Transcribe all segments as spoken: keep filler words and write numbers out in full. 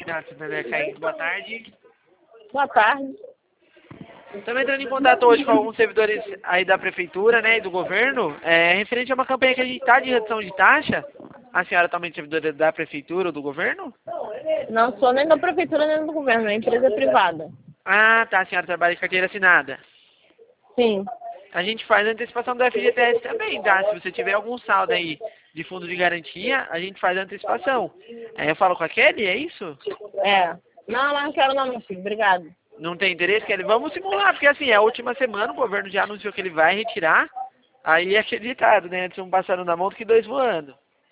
Inácio André Caim, boa tarde. Boa tarde. Estamos entrando em contato hoje com alguns servidores aí da prefeitura, né, e do governo, é, referente a uma campanha que a gente está de redução de taxa. A senhora também é servidora da prefeitura ou do governo? Não sou nem da prefeitura nem do governo, é empresa privada. Ah, tá, a senhora trabalha de carteira assinada. Sim. A gente faz a antecipação do F G T S também, tá? Se você tiver algum saldo aí de fundo de garantia, a gente faz a antecipação. É, eu falo com a Kelly, é isso? É. Não, mas não quero não, meu filho. Obrigado. Não tem interesse, Kelly? Vamos simular, porque assim, é a última semana, o governo já anunciou que ele vai retirar. Aí é aquele ditado, né? Antes um passando na mão do que dois voando.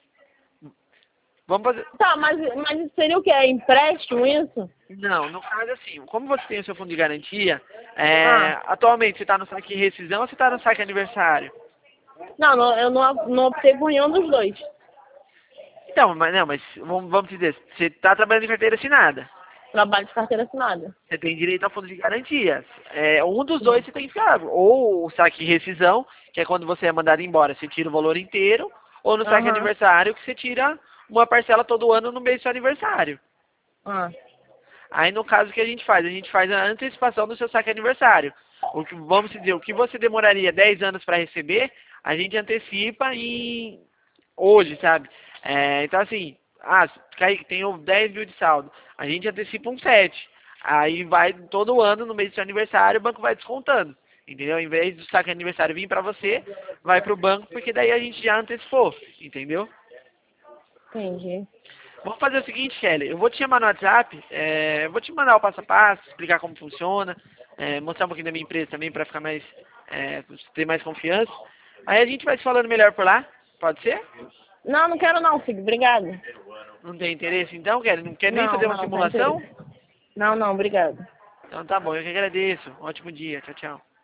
Vamos fazer... Tá, mas, mas seria o que? É empréstimo isso? Não, no caso assim, como você tem o seu fundo de garantia, é, Ah. atualmente você está no saque rescisão ou você está no saque aniversário? Não, não, eu não, não optei por nenhum dos dois. Então, mas não, mas vamos, vamos dizer, você está trabalhando em carteira assinada. Trabalho de carteira assinada. Você tem direito ao fundo de garantias. É, um dos dois você tem que ficar. Ou o saque rescisão, que é quando você é mandado embora, você tira o valor inteiro, ou no saque Aham. aniversário, que você tira uma parcela todo ano no mês do seu aniversário. Ah. Aí no caso o que a gente faz? A gente faz a antecipação do seu saque aniversário. O que, vamos dizer, o que você demoraria dez anos para receber, a gente antecipa em hoje, sabe? É, então assim, ah, cai- tenho dez mil de saldo, a gente antecipa um sete. Aí vai todo ano, no mês do seu aniversário, o banco vai descontando. Entendeu? Em vez do saque aniversário vir para você, vai para o banco, porque daí a gente já antecipou. Entendeu? Entendi. Vamos fazer o seguinte, Kelly, eu vou te chamar no WhatsApp, é, eu vou te mandar o passo a passo, explicar como funciona, é, mostrar um pouquinho da minha empresa também para ficar mais, é, pra você ter mais confiança. Aí a gente vai se falando melhor por lá, pode ser? Não, não quero não, filho. Obrigado. Não tem interesse então, Kelly? Não quer nem Não, fazer uma não, sem simulação? interesse. Não, não, obrigado. Então tá bom, eu que agradeço. Um ótimo dia, tchau, tchau.